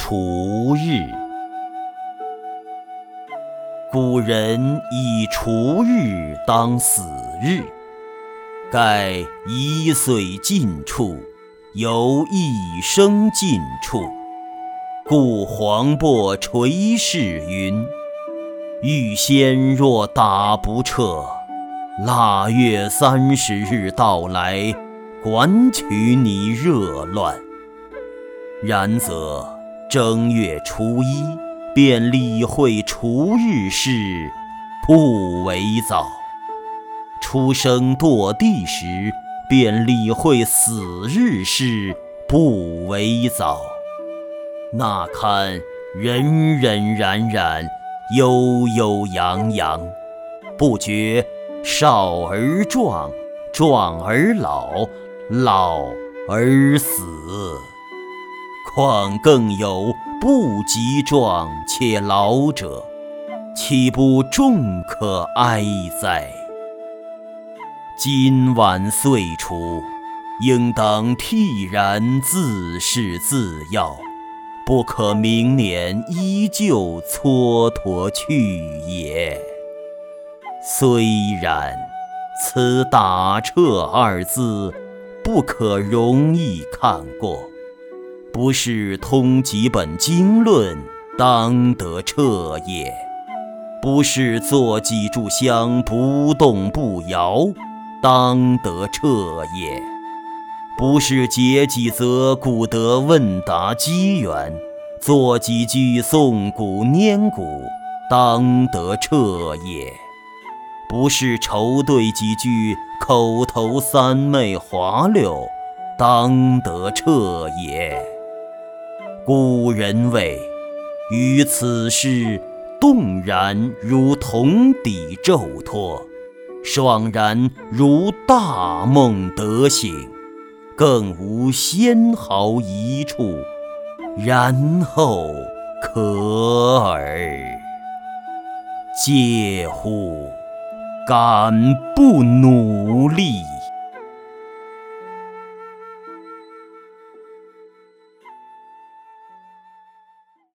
除日。古人以除日当死日，盖1岁尽处，犹一生尽处。故黄檗垂誓云：欲仙若打不彻，腊月30日到来，管取你热乱。然则正月初1便理会除日事，不为早；出生堕地时便理会死日事，不为早。那堪荏荏苒苒，悠悠扬扬，不觉少而壮，壮而老，老而死。况更有不及壮且老者，岂不众可哀哉？今晚岁除，应当惕然自是自要，不可明年依旧蹉跎去也。虽然，此打彻二字，不可容易看过。不是通几本经论，当得彻也；不是做几炷香，不动不摇，当得彻也；不是解几则古德问答机缘，做几句诵古念古，当得彻也；不是筹对几句口头三昧滑溜，当得彻也。古人谓：于此事动然如铜底骤脱，爽然如大梦得醒，更无纤毫一处，然后可耳。嗟乎！敢不努力！